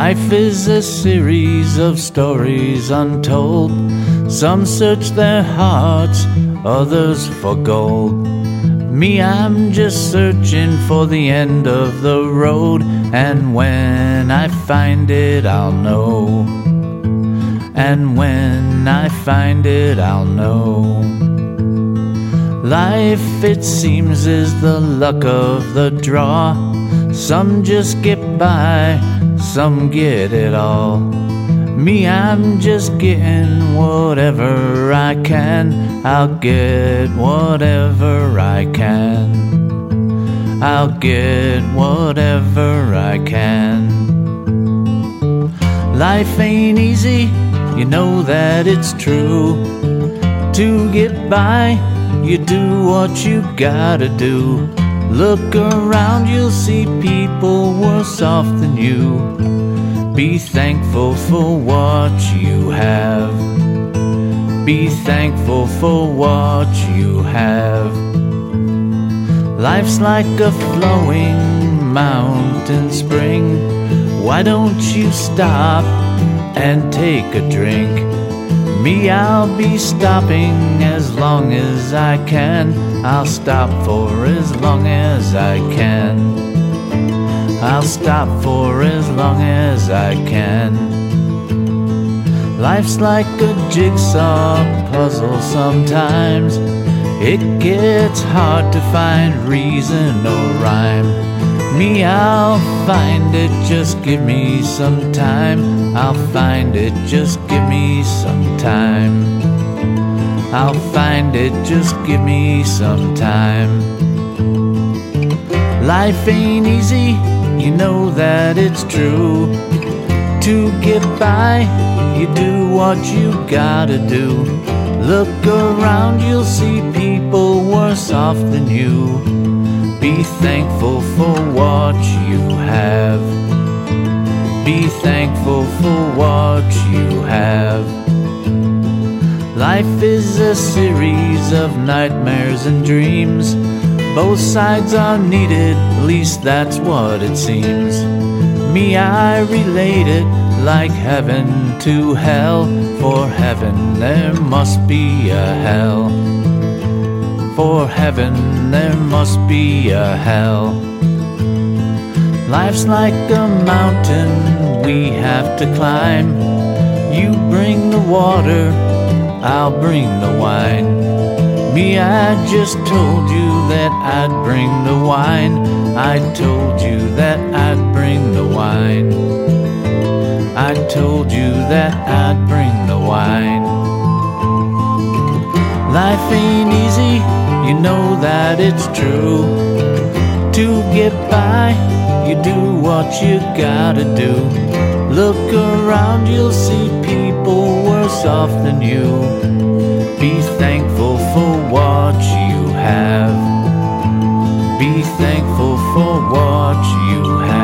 Life is a series of stories untold. Some search their hearts, others for gold. Me, I'm just searching for the end of the road, and when I find it, I'll know. And when I find it, I'll know. Life, it seems, is the luck of the draw. Some just get by, some get it all. Me, I'm just getting whatever I can. I'll get whatever I can. I'll get whatever I can. Life ain't easy, you know that it's true. To get by, you do what you gotta do. Look around, you'll see people worse off than you. Be thankful for what you have. Be thankful for what you have. Life's like a flowing mountain spring. Why don't you stop and take a drink? Me, I'll be stopping as long as I can. I'll stop for as long as I can. I'll stop for as long as I can. Life's like a jigsaw puzzle sometimes. It gets hard to find reason or rhyme. Me, I'll find it, just give me some time. I'll find it, just give me some time. I'll find it, just give me some time. Life ain't easy, you know that it's true. To get by, you do what you gotta do. Look around, you'll see people worse off than you. Be thankful for what you have. Be thankful for what you have. Life is a series of nightmares and dreams. Both sides are needed, at least that's what it seems. Me, I relate it like heaven to hell. For heaven there must be a hell. For heaven there must be a hell. Life's like a mountain we have to climb. You bring the water, I'll bring the wine. Me, I just told you that I'd bring the wine. I told you that I'd bring the wine. I told you that I'd bring the wine. Life ain't easy, you know that it's true. To get by, you do what you gotta do. Look around, you'll see people worse off than you. Be thankful for what you have. Be thankful for what you have.